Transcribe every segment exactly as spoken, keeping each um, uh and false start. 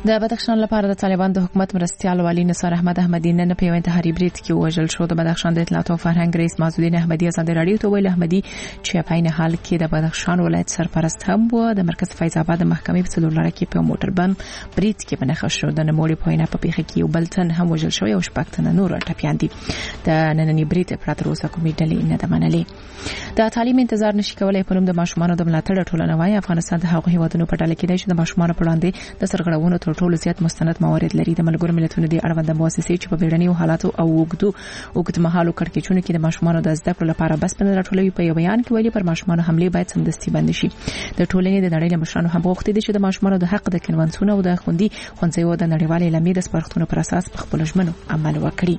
د بدخشان لپاره د طالبان د حکومت مرستیال والی نثار احمد احمدی نن په یو انتحاري برید کې وژل شو. د بدخشان د اطلاعات او فرهنګ رئیس معزالدین احمدی ازادي راډیو ته ویل احمدی چې په عین حال کې د بدخشان ولایت سرپرست هم و د مرکز فیض آباد محکمې په څلور لړ کې په موټر بم برید کې بنخښ شو. د نموړي په وینا په پیښه کې یو بل تن هم وژل شو او شپږ تنه نور ټپیان دي. د نننی برید پر تر اوسه کومې ډلې نه ده منلې. د تعلیم انتظار نشي کولای په نوم د ماشومانو د ملاتړ ټولنه وايي افغانستان د هغو هیوادونو په ډله کې دی چې د ماشومانو په وړاندې د سرغړونو تر ټولو زیات مستند موارد لري. د ملګرو ملتونو د اړوند مؤسسې چې په بیړنیو حالاتو او وګړو وګړمحالو کړکېچونو کې د ماشومانو د زده کړو لپاره بس پنځه راټولوي په یو بیان کې ویلي پر ماشومانو حمله باید سمدستي بند شي. د ټولنې د نړۍ له مشرانو هم غوښتي دي چې د ماشومانو د حق د کنوانسیون او د خوندي خونځیو د نړیوالې اعلامیې د سپارښتنو پر اساس په خپل ژمنو عمل وکړي.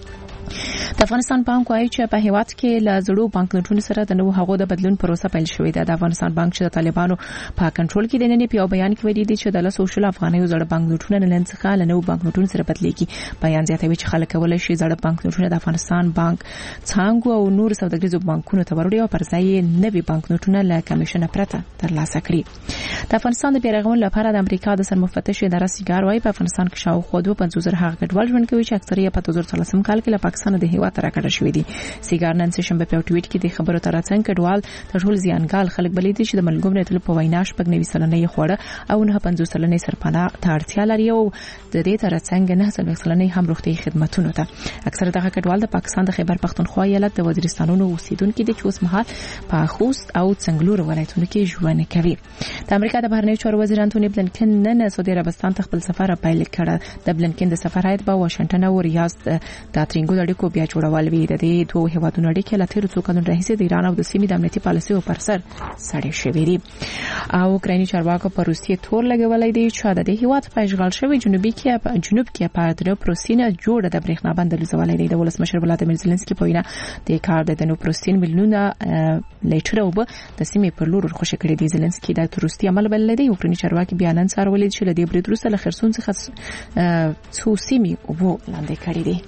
د افغانستان بانک وايي چې په هیواد کې له زړو بانکنوټونو سره د نوو هغو د بدلون پروسه پیل شوې ده. د افغانستان بانک چې د طالبانو په کنټرول کې دی نن په یو بیان کې ویلي دي چې د لاسو شل افغانیو زړه بانکنوټونه نن څخه له نوو بانکنوټونو سره بدلېږي. بیان زیاتوي چې خلک کولای شي زړه بانکنوټونه د افغانستان بانک څنګه او نور سوداګریزو بانکونو ته وروړي او پر ځای یې نوي بانکنوټونه له کمیشن پرته ترلاسه کړي. د افغانستان د بیرغون لپاره د امریکا د سرمفتش اداره سیګار وايي په افغانستان کې شاوخوا دوه پنځوس زره هغه کډوال ژوند کوي چې اکثریت په دوه زره څلورم کال کې له پاکستان د هیواد تر راکړل شوې دي. سیګار نن سشنبه په ټویټ کې د خبرو ترڅنګ کډوال تر ټولو زیانګال خلک بلې دي چې د ملګرو ملتونو په وینا شپږ نوي سلنې خوړه او نه پنځوس سلنې سرپناه ته اړتیا لري او د دې ترڅنګ نه سلنې هم روغتي خدماتونو ته. اکثره دغه کډوال د پاکستان د خیبر پختونخوا ایالت د وزیرستانونو اوسیدونکو دي چې اوس مهال په خوست او څنګلور ولایتونو کې ژوند کوي. د امریکا د بهرنیو چارو وزیر انټونی بلنکن نن سعودي عربستان ته خپل سفر پیل کړ. د بلنکن د سفر هیئت په واشنگټن او ریاض د ترینګو اړیکو بیا جوړول وی د دې دوه هیوادونو اړیکې له تیر څو کلونو راهیسې د ایران او د سیمې د امنیتي پالیسیو پر سر سړې شوې دي. او اوکرایني چارواکو په روسیې تور لګولای دی چې د دې هیواد په اشغال شوی جنوبي کې په جنوب کې په دنوپروسین جوړه د برېښنا بند لزولای دی. د ولسمشر ولادیمیر زيلنسکي په وینا د کار د دنوپروسین ملیونه لیټر او د سیمې پر لور خوشی کړی دی. زيلنسکي د تروستی عمل بل دی. اوکرایني چارواکي بیانن څارولې چې د دې برید وروسته له خرسون څخه څو سیمې وو لاندې کړې دي.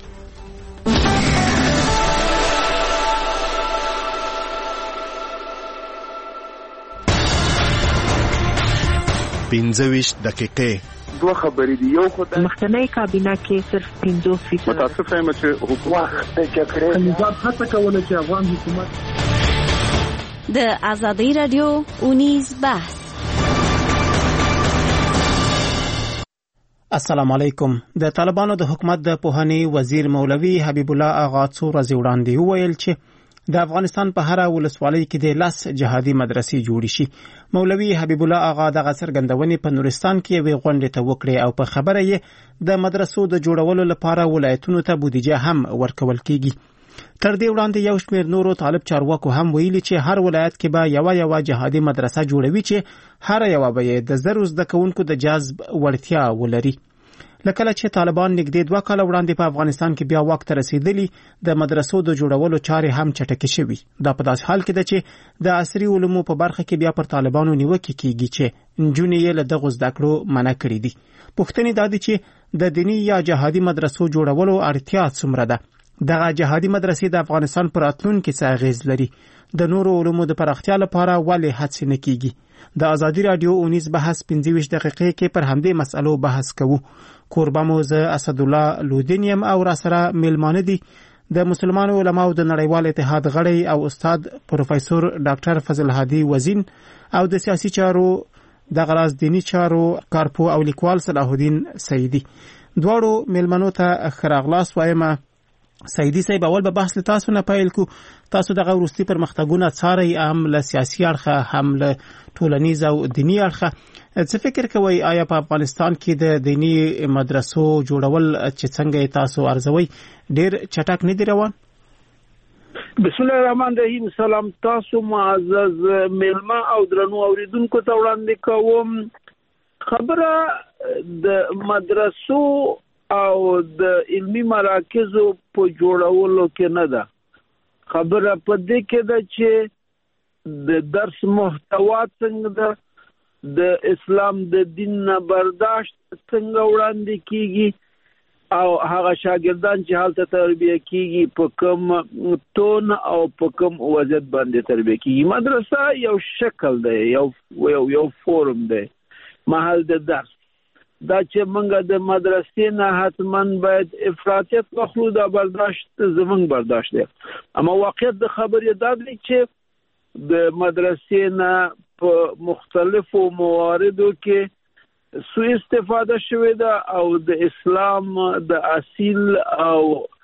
پنځه دقیقې دوه خبرې دي. یو خدای مخکنی کابینه کې صرف پنځه فیصد متاسف یم چې حکومت کې کړی نظام هڅه کوله چې افغان حکومت د ازادي رادیو اونیز بحث. السلام علیکم. د طالبانو د حکومت د پوهنې وزیر مولوي حبیب الله اغا څو ورځې وړاندې وویل چې د افغانستان په هر ولسوالۍ کې د لاس جهادي مدرسې جوړ شي. مولوي حبیب الله اغا د غسرګندونې په نورستان کې وی غونډه ته وکړي او په خبره یې د مدرسو د جوړولو لپاره ولایتونو ته بودیجه هم ورکول کیږي. تر دې وړاندې یو شمېر نورو طالب چارواکو هم ویلي چې هر ولایت کې به یو یو جهادي مدرسه جوړوي چې هر یو به د زرو زده کوونکو د جذب وړتیا ولري. لکه چې طالبان نږدې دوه کال وړاندې په افغانستان کې بیا واک ته رسیدلی د مدرسو د جوړولو چارې هم چټکې شوي. دا په داسې حال کې ده چې د عصري علومو په برخه کې بیا پر طالبانو نیوکې کیږي چې نجونې یې له دغو زده کړو منع کړې دي. پوښتنې دا دي چې د دیني یا جهادي مدرسو جوړولو اړتیا څومره ده؟ دغه جهادي مدرسې د افغانستان پر راتلونکي څه اغیز لري؟ د نورو علومو د پراختیا لپاره ولې هڅې نه کیږي؟ د ازادي رادیو اونیز بحث پنځه دقیقې کې پر همدې مسألو بحث کوو. کوربه مو زه اسد الله لودینیم او را سره میلمانه دي د مسلمانانو علماو د نړیوال اتحاد غړی او استاد پروفیسور ډاکټر فضل هادي وزین او د سیاسي چارو د غراض دینی چارو کارپو او لیکوال صلاح الدین سیدی. دواړو میلمنو ته خراغلاس وایم. سیدی صاحب اول به بحث تاسو نه پیل کو. تاسو دغه ورستي پرمختګونه څاري هم له سیاسي اړخه هم له ټولنیز او دینی اړخه. څه فکر کوئ آیا په افغانستان کې د دینی مدرسو جوړول چې څنګه تاسو ارزوي ډیر چټک نه دی روان؟ بسم الله الرحمن الرحیم. سلام تاسو معزز میلمه او درنو اوریدونکو ته وړاندې کوم. خبره د مدرسو او د علمی مراکزو په جوړولو کې نه ده. خبره په دې کې ده چې د درس محتوا څنګه ده، د اسلام د دین نه برداشت څنګه وړاندې کیږي او هغه شاګردان چې هلته تربیه کیږي په کوم تون او په کوم وضعیت باندې تربیه کیږي. مدرسه یو شکل دی، یو یو یو فورم دی، محل د درس. دا چې موږ د مدرسې نه حتماً باید افراطیت واخلو دا برداشت زموږ برداشت دی. اما واقعیت د خبرې دا دی چې د مدرسې نه په مختلفو مواردو کې سوء استفاده شوې ده او د اسلام د اصیل او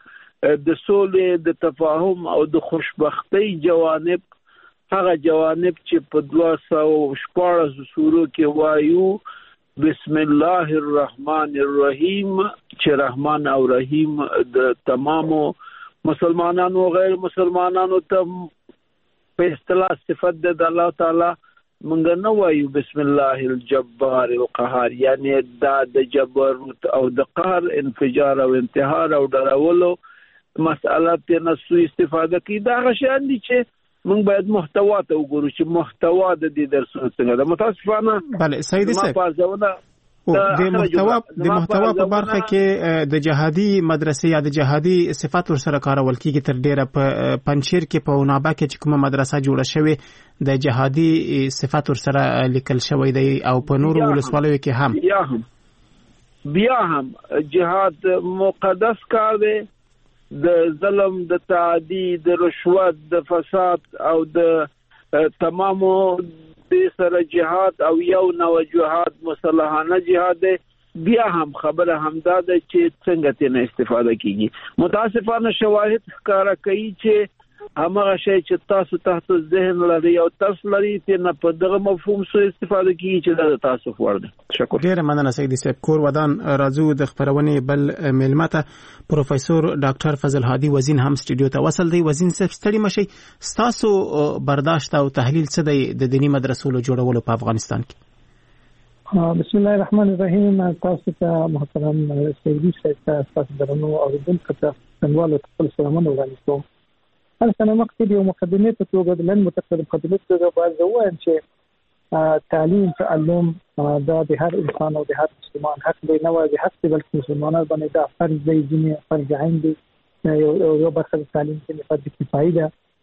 د سولې د تفاهم او د خوشبختی جوانب هغه جوانب چې په دوه سوه شپاړس سورو کې وایو بسم الله الرحمن الرحیم چې رحمان او رحیم د تمامو مسلمانانو او غیر مسلمانانو ته په اصطلاح صفت د الله تعالی منګ نه وایو بسم الله الجبار القهار، یعنی دا د جبروت او د قهر انفجار او انتحار او ډارولو مسأله ته نسو استفاده کی. دا غشان دي چې موږ باید محتوا ته وګورو چې محتوا د دې درسونو څنګه ده. متاسفانه بله سید صاحب د محتوا د محتوا په برخه کې د جهادي مدرسې یا د جهادي صفات ورسره کارول کیږي تر ډیره په پنځیر کې په ونابه کې چې کومه مدرسه جوړه شوې د جهادي صفات ورسره لیکل شوی دی او په نورو ولسوالیو کې هم بیا هم بیا هم جهاد مقدس کار دی، د ظلم د تعدی د رشوت د فساد او د تمامو د سره جهاد او یو نو جهاد مسلحانه جهاد بیا هم خبره همدا ده چې څنګه تنه استفاده کیږي. متاسفانه شواهد ښکارا کوي چې هغه شی چې تاسو تاسو ذهن لري او تاسو لري تنه په دغه مفهوم سره استفاده کیږي چې د تاسو ورده. شکر. ډیر مننه سید صاحب. کور ودان راځو د خبرونې بل ملمته پروفیسور ډاکټر فضل هادي وزین هم سټډیو ته وصل دی. وزین صاحب ستړي مشي، تاسو برداشت او تحلیل څه دی د دینی مدرسو جوړولو په افغانستان کې؟ بسم الله الرحمن الرحیم. تاسو ته محترم سیدی صاحب تاسو درنو اوریدونکو ته څنګه خپل سلامونه وړاندې کوم. هر څنګه مقصد یو مقدمه ته توګه لن متقدم مقدمه ته باز وایم چې تعلیم تعلم دا د هر انسان او د هر مسلمان حق دی، نه وايي حق دی بلکې مسلمانانو باندې دا فرض دی، ځینې فرض عین دی. یو یو برخه تعلیم کې فرض کفایي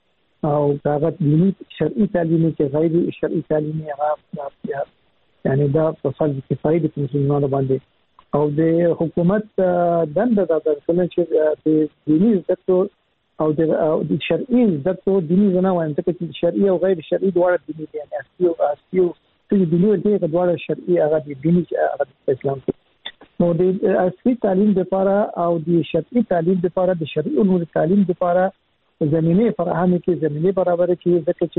ده او هغه دیني شرعي تعلیم کې غیر شرعي تعلیم هغه یعنی دا فرض کفایي د مسلمانانو باندې او د حکومت دنده دا ده چې د دیني زده او د شرعي زده دیني نه وایم چې شرعي او غیر شرعي دواړه دیني دي، یعنی اصلي او اصلي چې دیني دي دواړه شرعي هغه د دیني هغه د اسلام کې نو د اصلي تعلیم لپاره او د شرعي تعلیم لپاره د شرعي علوم تعلیم لپاره زمينه فراهمه کې زمينه برابر کې ځکه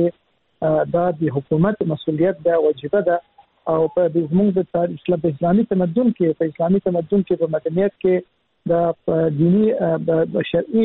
چې دا د حکومت مسؤلیت ده، واجب ده او په د زموږ د اسلامي تمدن کې په اسلامي تمدن کې په مدنیت کې د دینی شرعي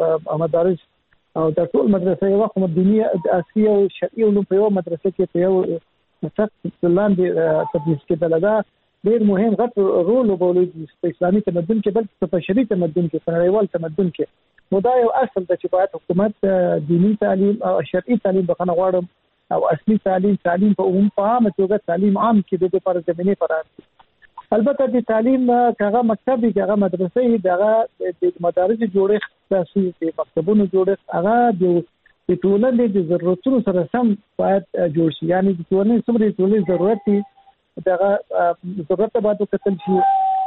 مدارس او د ټول مدرسې یو کوم دینی اصلي او شرعي علوم په یو مدرسې کې په یو مستقل لاندې تدریس کېدل دا ډېر مهم غټ رول وبولي په اسلامي تمدن کې بلکې په شرعي تمدن کې په نړیوال تمدن کې نو دا یو اصل د چې باید حکومت دینی تعلیم او شرعي تعلیم بخنه غواړم او اصلي تعلیم تعلیم په عموم په عامه توګه تعلیم عام کې د لپاره زمينه فراهم. البته د تعلیم کاغه مکتب کاغه مدرسې دغه د مدارس جوړښت تاسو د مکتبونو جوړښت هغه د ټولنې د ضرورتونو سره سم باید جوړ شي، یعنی د ټولنې څومره ټولنې ضرورت دي دغه ضرورت باید وکتل شي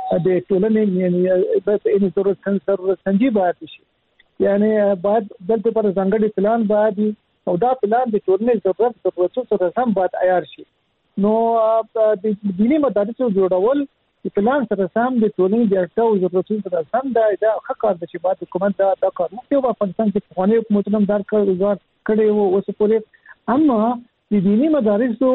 د ټولنې یعنی په ان ضرورت ضرورت سنجي باید شي، یعنی باید دلته پر ځانګړي پلان باید او دا پلان د ټولنې ضرورت ضرورتونو سره سم باید عیار شي. نو د دیني مدارسو جوړول د پلان سره سم د ټولنې د اړتیاو ضرورتونو سره سم دا د حق د چې باید حکومت دا د کار مخکې په افغانستان کې قانوني حکومتونو دار کړی وو اوس پورې، اما د دیني مدارسو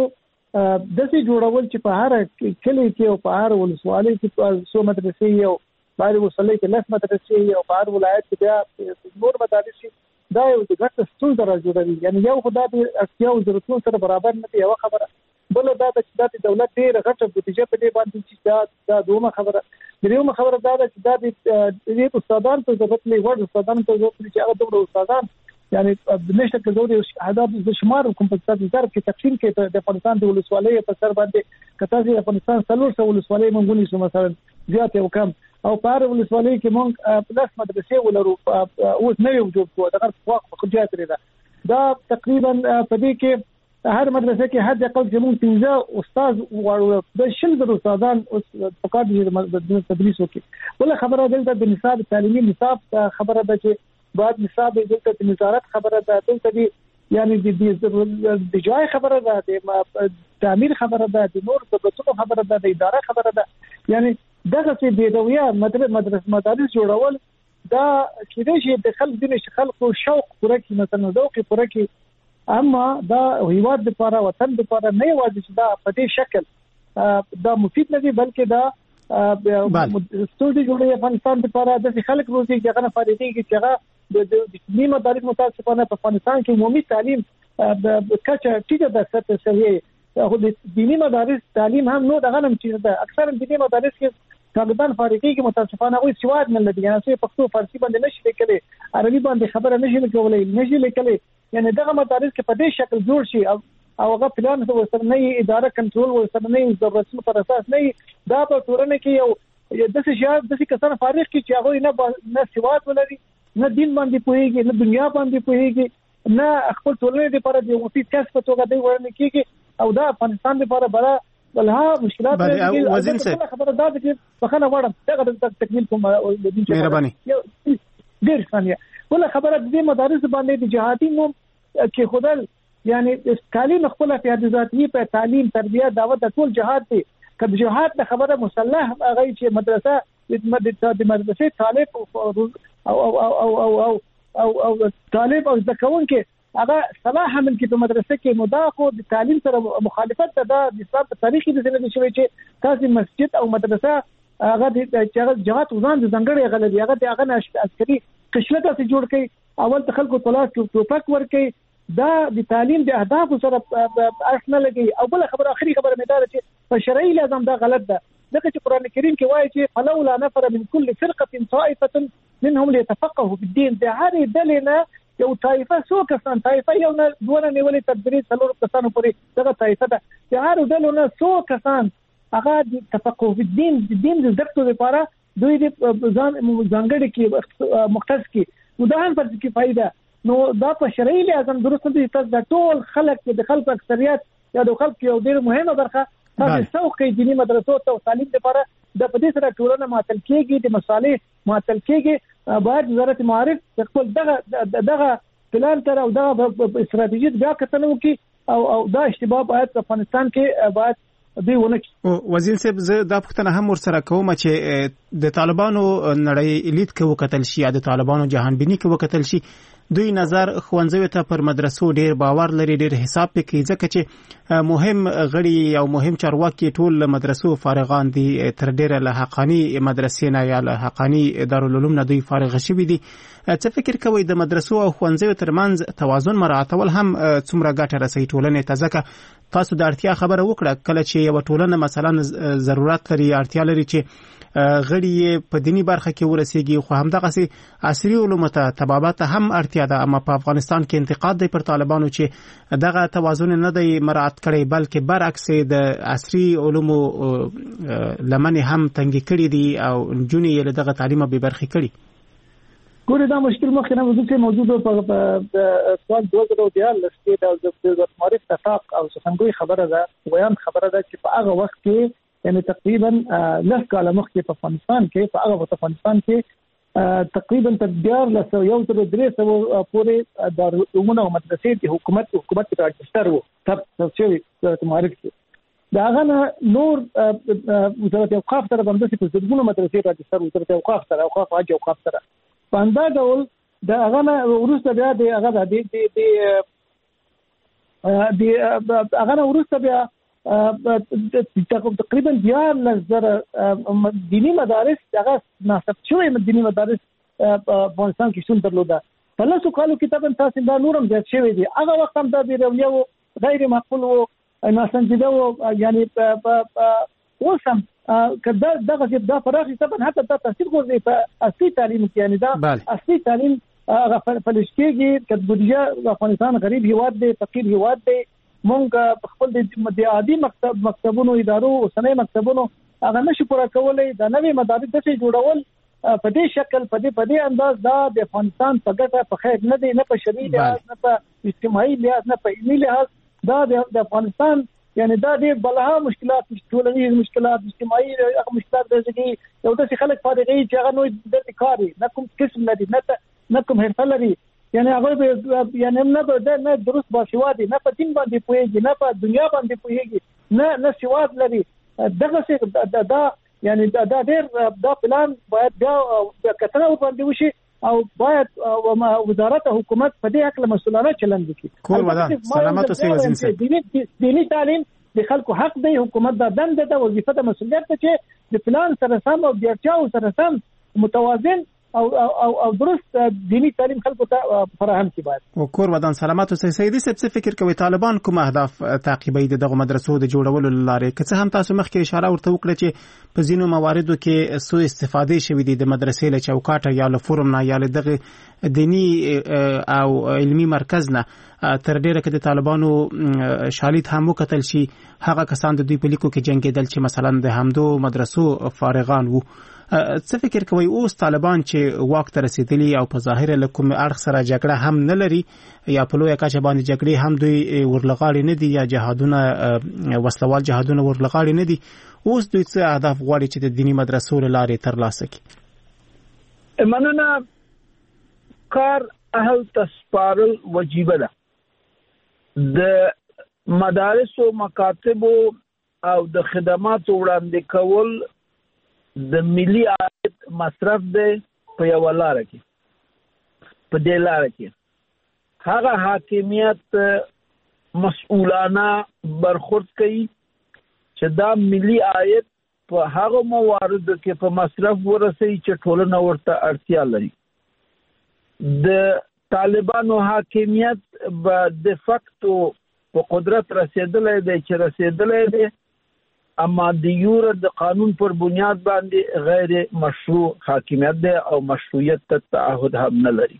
د څه جوړول چې په هر کلی کې او په هر ولسوالۍ کې څو مدرسې یو بار وسلې کې لس مدرسې یو په هر ولایت کې بیا نور مدارس دا یو د ګټه ستونزه راځي، یعنی یو خدای د اړتیاو ضرورتونو سره برابر نه دی یو خبره، بل دا چې د دولت ډیره غټه بودیجه په دې باندې چې دا د دومره خبره دریومه خبره دا چې دا د دې استادان ته ضرورت لري ورته استادان ته ضرورت لري چې هغه دومره استادان یعنی بنشته کې زوري عدد د شمار کوم په ستاسو ځار کې تقسیم کې د افغانستان د ولسوالۍ په سر باندې کته چې افغانستان څلور سو ولسوالۍ مونږونی سو مثلا زیات یو کم او په هر ولسوالۍ کې مونږ پلاس مدرسې ولرو اوس نه یو جوړ کوو دغه فوق په خجات لري دا تقریبا په دې کې هر مدرسه کې حد اقل زموږ پنځه استاد وړو د شل زره استادان په کار دي تدریس وکړي. ول خبره دلته د نصاب تعلیمي نصاب خبره ده چې بعد نصاب دلته د وزارت خبره ده، دلته دی یعنی د د جای خبره ده، د تعمیر خبره ده، د نور دولتونو خبره ده، د اداره خبره ده. یعنی دغه چې د دویه مدرسې مدارس جوړول دا کېدای شي د خلک د خلکو شوق پوره کړي، مثلا ذوق پوره کړي، اما دا هیواد لپاره وطن لپاره نه یوازې چې دا په دې شکل دا مفید نه دی، بلکې دا ستونزې جوړوي افغانستان لپاره. د خلک روزي چې هغه فارغيږي چې هغه د دیني مدارس متاسفانه په افغانستان کې عمومي تعلیم د کچه ټیټه ده، ستاسو سوي خو د دیني مدارس تعلیم هم نو دغه نم چې ده اکثر دیني مدارس کې طالبان فارغيږي متاسفانه وي سواد نه لري، یعنی څه پښتو فارسی باندې نشي لیکلي، عربي باندې خبره نشي کولای، نشي لیکلي. یعنی دغه مدارس کې په دې شکل جوړ شي او او هغه پلان ورسره نه اداره کنټرول ورسره نه د رسمي پر اساس نه دا په ټولنه کې یو د څه شاید د څه کسان فارغ کی چې هغه نه نه سواد ولري، نه دین باندې پوهیږي، نه دنیا باندې پوهیږي، نه خپل ټولنې لپاره د مفید کس په توګه دی ورنه کیږي او دا افغانستان لپاره بڑا ولها مشکلات دي. وزیر صاحب خبره دا ده چې بخنه وړم دغه تکمیل کوم د دین مهرباني ډیر ثانیه ولا خبره د مدارس باندې د جهادي نوم کې خدل، یعنی تعلیم خپل په ذاتي په تعلیم تربیه دعوت ټول جهاد دي. کله جهاد د خبره مسلح هغه چې مدرسه د مدرسې طالب او او او او او او او طالب او ځکون کې هغه صلاح حمل کې په مدرسې کې مداخو د تعلیم سره مخالفت ده د اسلام په تاریخي د سره شوی چې تاسو مسجد او مدرسه هغه د جهاد وزن د ځنګړې غلبي هغه د هغه عسکري قشلته څخه جوړ کړي، اول ته خلکو طلاق ټوپک ورکړي، دا د تعلیم د اهداف سره اصل لګي. او بل خبره اخري خبره مې دا چې په شرعي لازم دا غلط ده، ځکه چې قران کریم کې وایي چې فلولا نفر من كل فرقه طائفه منهم ليتفقهوا في الدين. د هرې ډلې یو طائفه سو کسان طائفه یو نه دونه نیولې تدریس څلور کسانو پورې دغه طائفه ده، د هر ډلو نه سو کسان هغه د تفقه په دین د دین د زده لپاره دوی د ځان ځانګړي کې مختص کې ودان پر کې فائدہ نو دا په شرعي لازم درست دي چې د ټول خلک د خلکو اکثریت یا د خلکو یو ډیر مهمه برخه تاسو څوکې دینی مدرسو ته تعلیم لپاره د پدې سره ټولنه ماتل کېږي، د مصالح ماتل کېږي. باید وزارت معارف خپل دغه دغه پلان تر او دغه استراتیژي بیا کتنه وکړي او او دا اشتباه باید په افغانستان کې باید دی ونه کی. وزیر صاحب زه دا پوښتنه هم ورسره کوم چې د طالبانو نړۍ لید کې وکتل شي یا د طالبانو جهان بینی کې وکتل شي، دوی نظر خوانځوي ته پر مدرسو ډیر باور لري، ډیر حساب پکې، ځکه چې مهم غړي او مهم چارواکي ټول مدرسو فارغان دي، تر ډیره له حقانی مدرسې نه یا له حقانی دارالعلوم نه دوی فارغ شوي دي. څه فکر کوي د مدرسو او خوانځوي ترمنځ توازن مراعاتول هم څومره ګټه رسوي ټولنې ته؟ ځکه تاسو د اړتیا خبره وکړه، کله چې یو ټولنه مثلا ضرورت لري اړتیا لري چې غړي په دینی برخه کې ورسیږي، خو هم دغه سي عصري علوم ته تبابات هم اړتیا ده. اما په افغانستان کې انتقاد دی پر طالبانو چې دغه توازن نه دی مراعات کړی، بلکې برعکس د عصري علوم لمن هم تنګ کړي دي او جونې له دغه تعلیم به برخه کړي. ګوره دا مشکل مخکې نه موجود موجود په سوال دوه زره دیال لسته د وزارت معرف تفاق او څنګه خبره ده بیان خبره ده چې په هغه وخت کې یعنی تقریبا لس کاله مخکې په افغانستان کې په هغه په افغانستان کې تقریبا تدبیر لسه یو تر درې سو پورې د عمومي مدرسې د حکومت حکومت راځستر وو تب چې وزارت معرف کې دا غنه نور وزارت اوقاف سره باندې په زګونو مدرسې راځستر وزارت اوقاف سره اوقاف حج اوقاف سره پاندا ډول دا غنه ورسته بیا د هغه د د د هغه ورسته بیا تقریبا دیار لزر دینی مدارس هغه ناسب شوی دینی مدارس په افغانستان کې شون درلوده. په لاسو کالو کې تبن تاسو دا نورم زیات شوی دی. هغه وخت هم دا بیرونیو غیر معقول او ناسنجیده او یعنی اوسم کدا دغه چې دا فراغ تبن حتی دا تاثیر کوي په اصلي تعلیم کې، یعنی دا اصلي تعلیم هغه فلسطیني کې بودیجه افغانستان غریب هیواد دی، فقیر هیواد دی. مونږ خپل د عادي مکتب مکتبونو ادارو او سنوي مکتبونو هغه نشو پوره کولای. د نوې مدارس د جوړول په دې شکل په دې په دې انداز دا د افغانستان په ګټه په خیر نه دی، نه په شرعي لحاظ، نه په اجتماعي لحاظ، نه په علمي لحاظ. دا د افغانستان یعنی دا ډېر بلها مشکلات ټولنیز مشکلات اجتماعي مشکلات دغه یو د خلک فارغي چې هغه نو د کاري نه کوم قسم لري نه نه کوم هرڅه لري یعنی هغه یعنی نه د نه درست باسوادي نه په دین باندې پوهیږي نه په دنیا باندې پوهیږي نه نه سواد لري دغه څه دا یعنی دا ډېر دا پلان باید دا کتنه باندې وشي او باید وزارت حکومت په دې حق له مسؤلانه چلند وکړي. کور ودا سلامت اوسئ وزیر صاحب. دینی تعلیم د خلکو حق دی، حکومت دا دنده ده، وظیفه ده، مسؤلیت ده چې د پلان سره سم او د اړتیاو سره سم متوازن او او او درست دینی تعلیم خلکو ته فراهم کړي. باید او کور ودان سلامت اوسئ. سیدی صاحب څه فکر کوي طالبان کوم اهداف تعقیبوي دغه مدرسو د جوړولو لاره؟ که څه هم تاسو مخکې اشاره ورته وکړه چې په ځینو مواردو کې سو استفاده شوې دي د مدرسې له چوکاټه یا له فورم نه یا له دغه دینی او علمی مرکز نه تر ډیره کې د طالبانو شالید هم وکتل شي هغه کسان د دوی په لیکو کې جنگیدل چې مثلا د همدو مدرسو فارغان وو. څه فکر کوي اوس طالبان چې واک ته رسیدلی او په ظاهر له کوم اړخ سره جګړه هم نه لري یا په لویه کچه باندې جګړې هم دوی ورلغاړي نه دي یا جهادونه وسلوال جهادونه ورلغاړي نه دي، اوس دوی څه اهداف غواړي چې د دینی مدرسو لارې ترلاسه کړي؟ مننه. کار اهل تسپارل وجیبه ده. د مدارس او مکاتب او د خدماتو وړاندې کول د ملي عاید مصرف دی په یو لار کې. په دې لار کې هغه حاکمیت مسؤلانه برخورد کوي چې دا ملي عاید په هغه مواردو کې په مصرف ورسوي چې ټولنه ورته اړتیا لري. د طالبانو حاکمیت به د فاکتو په قدرت رسیدلی دی چې رسیدلی دی، اما د یوره د قانون پر بنیاد باندې غیر مشروع حاکمیت دی او مشروعیت ته تعهد هم نه لري.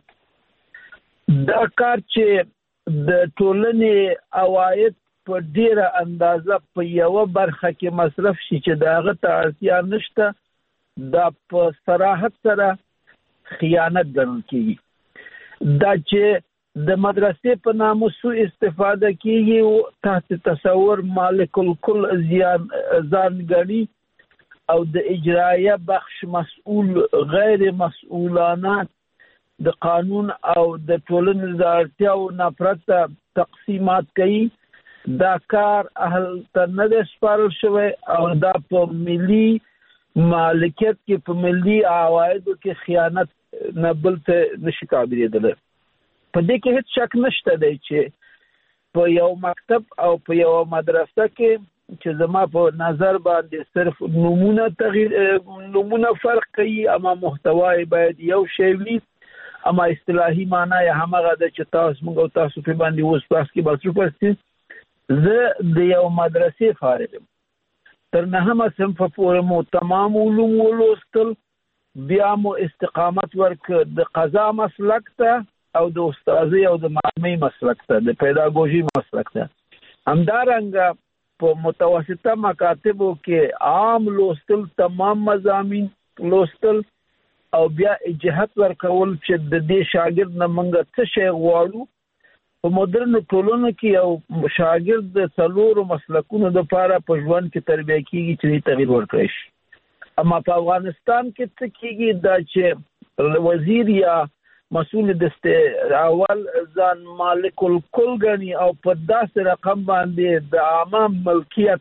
دا کار چې د ټولنې عواید په ډیره اندازه په یوه برخه کې مصرف شي چې د هغه ته اړتیا نشته، دا په صراحت سره خیانت ګڼل کېږي. دا چې د مدرسې په نامه سو استفاده کیږي او تحت تصور مالک الکل زیان ځان ګڼي او د اجرایه بخش مسؤل غیر مسؤلانه د قانون او د ټولنې د اړتیاو نه پرته تقسیمات کوي. دا کار اهل ته نه دی سپارل شوی او دا په ملي مالکیت کې په ملي عوایدو کې خیانت نه بل ته نشي تعبیرېدلی. په دې کې هیڅ شک نشته دی چې په یو مکتب او په یو مدرسه کې چې زما په نظر باندې صرف نمونه تغییر نمونه فرق کوي، اما محتوای باید یو شی وي، اما اصطلاحي معنی یې همغه ده چې تاسو موږ او تاسو په باندې اوس تاسو کې باسو پسې زه د یو مدرسې فارغ یم. تر نهمه صنف پورې مو تمام علوم ولوستل، بیا مو استقامت ورک د قضا مسلک ته او د استادۍ او د معلمۍ مسلک ته، د پیداګوژي مسلک ته. همدارنګه په متوسطه مکاتبو کې عام لوستل، تمام مضامین لوستل او بیا جهت ورکول چې د دې شاګرد نه موږ څه شی غواړو. په مدرن ټولنو کې یو شاګرد د څلورو مسلکونو دپاره په ژوند کې تربیه کېږي چې تغییر ورکړی شي. اما په افغانستان کې څه کېږي دا چې وزیر یا مسؤل د اول ځان مالک الکل ګڼي او په داسې رقم باندې د عامه ملکیت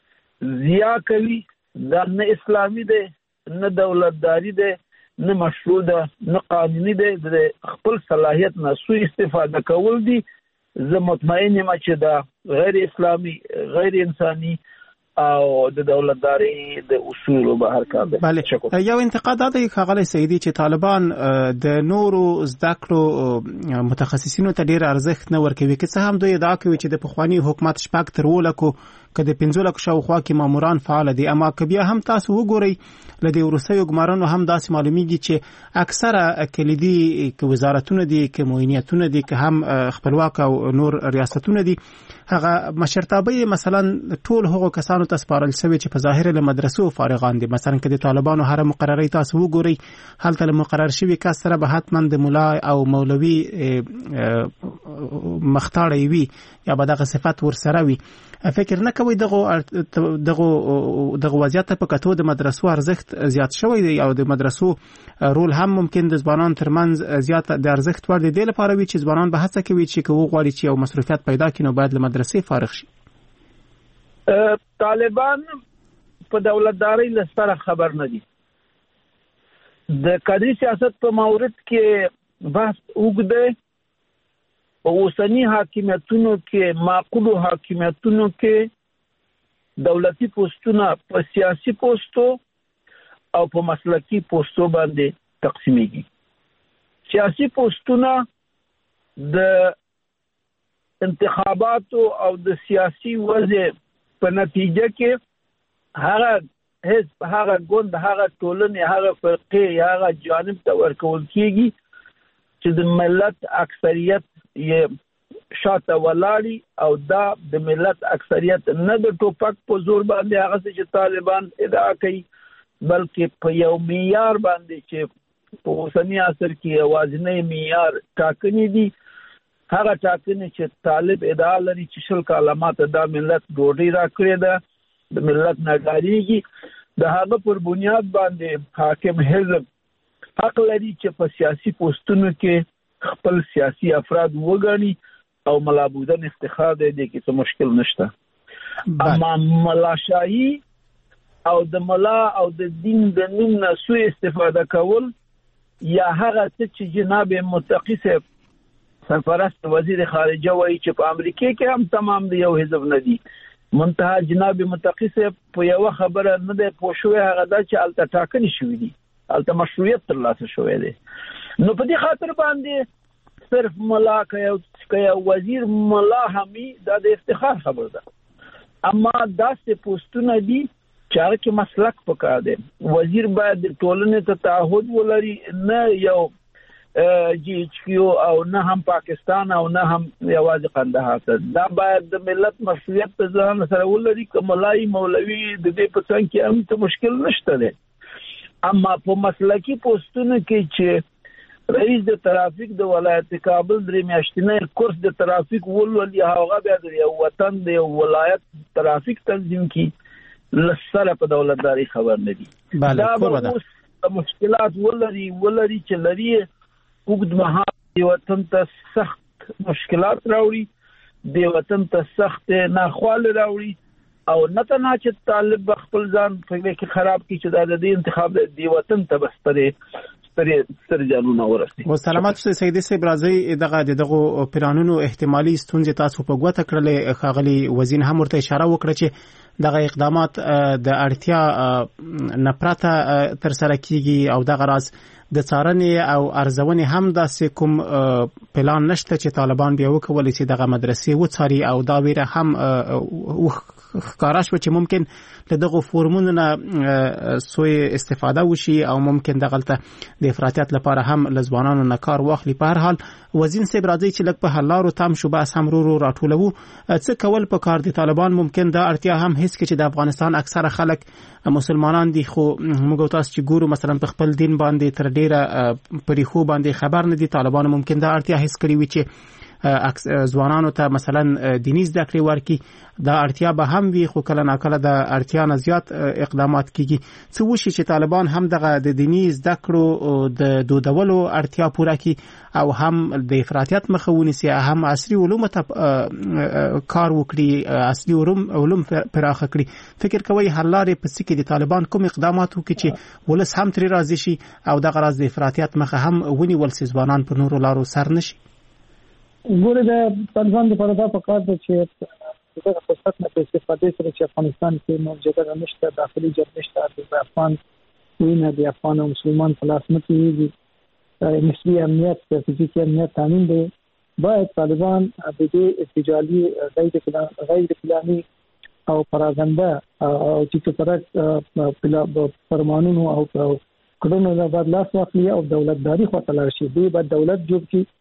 ضیاع کوي. دا نه اسلامي دی، نه دولتداري دی، نه مشروع ده، نه قانوني دی. د خپل صلاحیت نه سوء استفاده کول دي. زه مطمئن یم چې دا غیر اسلامي، غیر انساني او د دولتداري د اصولو بهر کار دی. بله، یو انتقاد دی ښاغلی سیدي چې طالبان د نورو زده کړو متخصصینو ته ډیر ارزښت نه ورکوي، که څه هم دوی ادعا کوي چې د پخواني حکومت شپږ تر اووه لکو که د پنځو لکو شاوخوا کې ماموران فعال دي، اما که بیا هم تاسو وګورئ له دې وروستیو ګمارنو هم داسې معلومیږي چې اکثره کلیدي که وزارتونه دي، که معینیتونه دي، که هم خپلواک او نور ریاستونه دي، هغه مشرتابه مثلا ټول هغو کسانو ته سپارل شوی چې په ظاهر له مدرسو فارغان دي. مثلا که د طالبانو هر مقرري تاسو وګورئ هلته له مقرر شوی کس سره به حتما د مولا او مولوي مختاړی وي یا به دغه صفات ورسره وي. فکر نه کوي دغه دغه دغه وضعیت په کتو د مدرسو ارزښت زیات شوی دی او د مدرسو رول هم ممکن د ځوانان ترمنځ زیات د ارزښت ور دي. د لپاره وی چې ځوانان به هڅه کوي چې کوو غواړي چې یو مصروفیت پیدا کړي نو باید له مدرسې فارغ شي. طالبان په دولتداري لسره خبر نه دي. د کادري سیاست په مورد کې بحث وګړي په اوسنی حاکمیتونو کې معقولو حاکمیتونو کې دولتي پوسټونه په سیاسي پوسټو او په مسلکي پوسټو باندې تقسیمېږي. سیاسي پوسټونه د انتخاباتو او د سیاسي وضع په نتیجه کې هغه حزب هغه ګوند هغه ټولنې هغه فرقې هغه جانب ته ورکول کېږي چې د ملت اکثریت یې شاته ولاړی او دا د ملت اکثریت نه د ټوپک په زور باندې هغه چې طالبان ادعا کوي بلکې په یو معیار باندې چې په اوسنی عصر کې اوازنۍ معیار ټاکنې دي. هغه ټاکنې چې طالب ادعا لري چې شل کاله ماته دا ملت ډوډۍ راکړې ده د ملت نه ډارېږي د هغه پر بنیاد باندې حاکم حزب حق لري چې په سیاسي پوسټونو کې خپل سیاسي افراد وګڼي او ملابودن افتخار دی کې څه مشکل نشته. اما ملاشاهي او د ملا او د دین د نوم نه سوء استفاده کول یا هغه چې جناب متقی صاحب سرپرست وزیر خارجه وایي چې په امریکا کې هم تمام دی یو حزب نه دی منتها جناب متقی صاحب په یو خبره نه دی پوښوي هغه دا چې الته ټاکنې شوې دي الته مشروعیت ترلاسه شوی دی. نو په دې خاطر باندې صرف ملا که وزیر ملا همي دا د افتخار خبر ده. اما دا څه پوسټونه دي چې هغه کې مسلک پکار دی. وزیر باید ټولنې ته تعهد ولري نه یو جی ایچ کیو او نه هم پاکستان او نه هم یوازې قندهار ته. دا باید د ملت مسؤلیت ته ځان سره ولري که ملای مولوي د دې په څنګ کې هم ته مشکل نشته دی. اما په مسلکی پوسټونو کې چې رئیس د ترافیک د ولایت کابل درې میاشتنی کورس د ترافیک ولولي هغه بیا د یو وطن د یو ولایت ترافیک تنظیم کی لسره په دولتداري خبر نه دي. دا به مشکلات ولري ولري چې لري وګد مهال دی وطن ته سخت مشکلات راوړي دی وطن ته سخت ناخواله راوړي او نه تنها چې طالب خپل ځان په کې خراب کی چې د دې انتخاب دی وطن ته بستره ستري ستر جانونه ورسي. و سلامات شه سیدی صاحب راځي دغه دغه پلانونو احتمالي ستونزې تاسو په ګوته کړلې خاغلی وزین هم ورته اشاره وکړه چې دغه اقدامات د اړتیا نه پرته تر سره کیږي او دغه راز د څارنې او ارزونې هم داسې کوم پلان نشته چې طالبان بیا وکولي چې دغه مدرسې وڅاري او دا ویره هم ښکارا شوه چې ممکن له دغه فورمونو نه سوء استفاده وشي او ممکن دغلته د افراطیت لپاره هم لزوانانو نه کار واخلي. په هر حال وزین صاحب راځي چې لږ په حلارو تام شو بس هم رو رو راټولو څه کول په کار دي. طالبان ممکن دا اړتیا هم هیڅ کې چې د افغانستان اکثره خلک مسلمانان دي خو موږ تاسو چې ګورو مثلا په خپل دین باندې تر ډیره پرې خو باندې خبر نه دي. طالبان ممکن دا اړتیا هیڅ کړی وي چې ځوانانو ته مثلا دیني زده کړې ورکړي. دا اړتیا به هم وي خو کله ناکله د اړتیا نه زیات اقدامات کیږي. څه وشي چې طالبان هم دغه د دیني زده کړو د دودولو اړتیا پوره کړي او هم د افراطیت مخه ونیسي هم عصري علوم ته کار وکړي عصري علوم علوم پراخه کړي. فکر کوي حل لارې په څه کې د طالبان کوم اقدامات وکړي چې ولس هم ترې راضي شي او دغه راز د افراطیت مخه هم ونیول شي ځوانان په نورو لارو سر نشي. ګوره د طالبان لپاره دا پکار ده چې دغه فرصت نه په استفاده سره چې افغانستان کې موجوده نشته داخلي جګړه نشته د افغان وینه د افغان او مسلمان په لاس نه کېږي نسبي امنیت ستراتیژیک امنیت تامین دی. باید طالبان د دې ارتجالي غیر غیر پلاني او پراګنده او چې پرات فرمانونو او کړنو نه بعد لاس واخلي او دولتداري خو تلل شي دی بعد دولت جوړ کی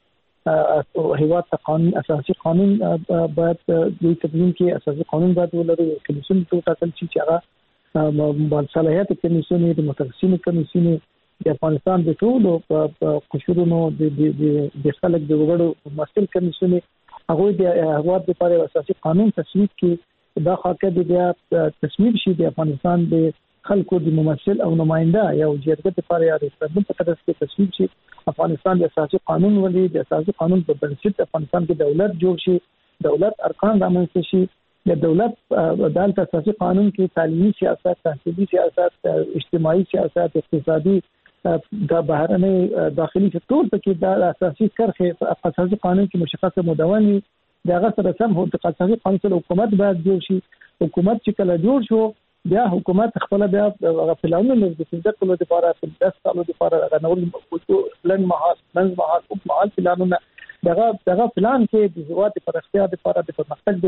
هیواد ته قانون اساسي قانون باید د تدوین کې اساسي قانون باید ولري کمیسیون ته ټاکل شي چې هغه د صلاحیت کمیسیون د متخصصین کمیسیون د افغانستان د ټولو قشرونو د د خلک د وګړو مسل کمیسیون هغه د هیواد لپاره اساسي قانون تصویب کړي دا حق د بیا تصویب شي د افغانستان د خلکو د ممثل او نماینده یا جرګه لپاره یا ریفرندوم په ترڅ کې تصویب شي افغانستان د اساسي قانون ولې د اساسي قانون په بنسټ افغانستان کې دولت جوړ شي دولت ارکان رامنځته شي د دولت د اساسي قانون کې تعلیمي سیاست تحصیلي سیاست اجتماعي سیاست اقتصادي د بهرنۍ داخلي ټول پکې د اساسي کرخه اساسي قانون کې مشخصه مدوني دغه سره سم هو د اساسي قانون سره حکومت باید جوړ شي حکومت چې کله جوړ شو بیا حکومت خپل بیا غفلانو نه د څنګه کولو لپاره په داس کولو لپاره غنول پلان مهال منځ مهال او مهال پلانونه دغه دغه پلان کې د هیواد پر اختیار لپاره د پرمختګ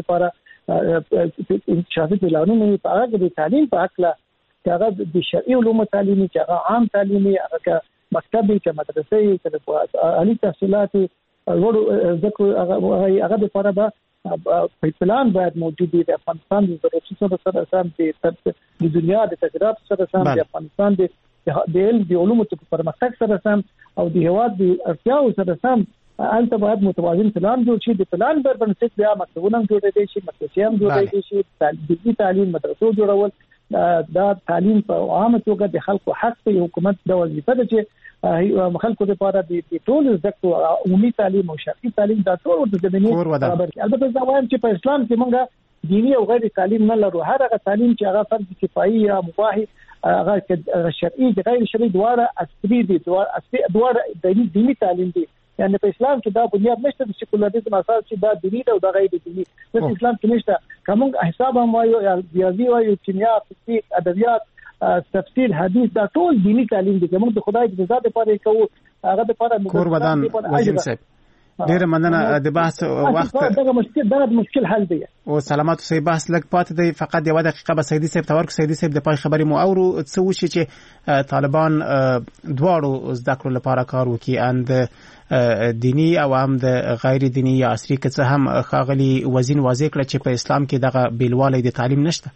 لپاره انشاء پلانونه په هغه د تعلیم په حق لا هغه د شرعي علوم تعلیمي چې هغه عام تعلیمي هغه مکتبي چې مدرسې چې عالی تحصیلات ورو ذکر هغه لپاره به په پلان باید موجود وي د افغانستان د ضرورتونو سره سم د دنیا د تجربه سره سم د افغانستان د علم د علومو په پرمختګ سره سم او د هیواد د اړتیاو سره سم انت باید متوازن پلان جوړ شي د پلان پر بنسټ بیا مکتبونه جوړېدي شي مکتبونه هم جوړېدي شي د تعلیم مدرسو جوړول دا تعلیم په عامه توګه د خلکو حق دی حکومت د وظیفه ده چې خلکو لپاره د ټول زکو عمومي تعلیم او شرعي تعلیم دا ټول د زمینه برابر دي البته دا وایم چې په اسلام کې موږ دینی او غیر تعلیم نه لرو هر هغه تعلیم چې هغه فرض کفایي یا مباح هغه شرعي غیر شرعي دواړه اصلي دي دواړه دواړه دینی تعلیم دي یعنی په اسلام کې دا بنیاد نشته د سیکولریزم اساس چې دا دینی او دا غیر دینی په اسلام کې نشته کوم حساب هم وایو یا ریاضي وایو کیمیا فزیک ادبیات تفسیر حدیث دا ټول دینی تعلیم دي کوم د خدای د ذات لپاره کوو هغه لپاره کور ودان وزیر صاحب ډیر مننه د بحث وخت دا مشکل دا مشکل حل دی او سلامات سي بحث لګ پات دی فقط یو دقیقه به سیدی صاحب تورک سیدی صاحب د پای خبري مو اورو څه وشي چې طالبان دواړو زده کړو لپاره کار وکړي اند دینی او هم د غیر دینی یا عصري کڅه هم خاغلی وزین واضح کړ چې په اسلام کې دغه بیلوالی د تعلیم نشته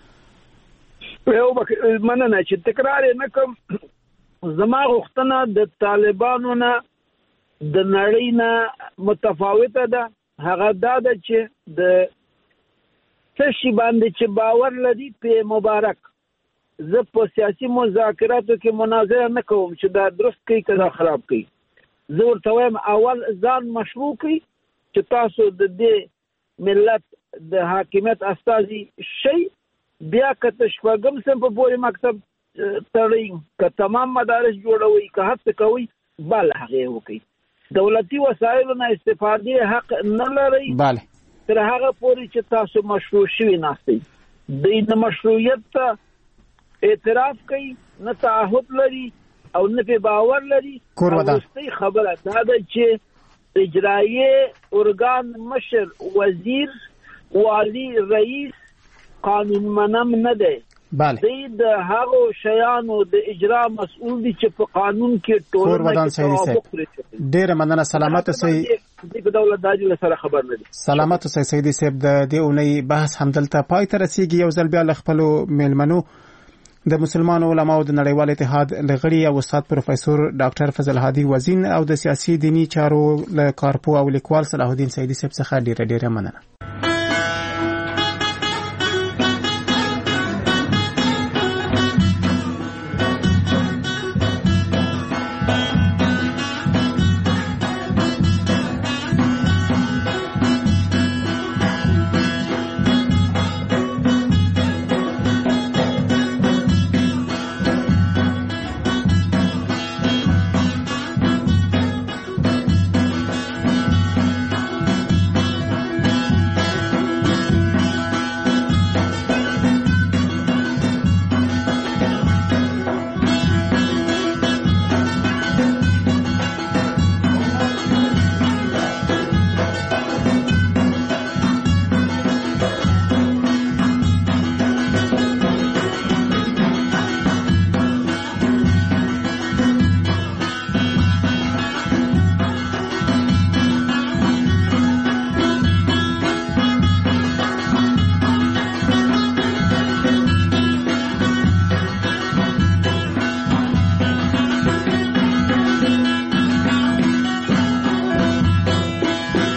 یو مننه چې تکرار نه کوم زما غوښتنه د طالبانو نه د نړۍ نه متفاوته ده هغه دا ده چې د څه شي باندې چې باور لري په مبارک زه په سیاسي مذاکراتو کې مناظره نه کوم چې دا درست کوي که دا خراب کوي زه ورته وایم اول ځان مشروع کړي چې تاسو د دې ملت د حاکمیت استازي شئ بیا که شپږم صنف پورې مکتب تړئ که تمام مدارس جوړوي که هڅه کوي بل هغې وکړي دولتي وسایلو نه استفادې حق نه لري بله تر هغه پورې چې تاسو مشروع شوي ناستئ دوی نه مشروعیت ته اعتراف کوي نه تعهد لري او نه په باور لري وروستۍ خبره دا ده چې اجرایي ارګان مشر وزیر والی رئیس قانون منم نه دی بله دوی د هغو شیانو د اجرا مسؤل دي چې په قانون کې ټولنه کې ډیره مننه سلامت اوسئ د دولت داجل سره خبر نه دي سلامت اوسئ سیدی صاحب د دې اونۍ بحث همدلته پای ته رسیږي یو ځل بیا له خپلو میلمنو د مسلمان علماء د نړیوال اتحاد لغړي او استاد پروفیسور ډاکټر فضل هادي وزین او د سیاسي دینی چارو له کارپو او لیکوال صلاح الدین سیدی صاحب څخه ډیره ډیره مننه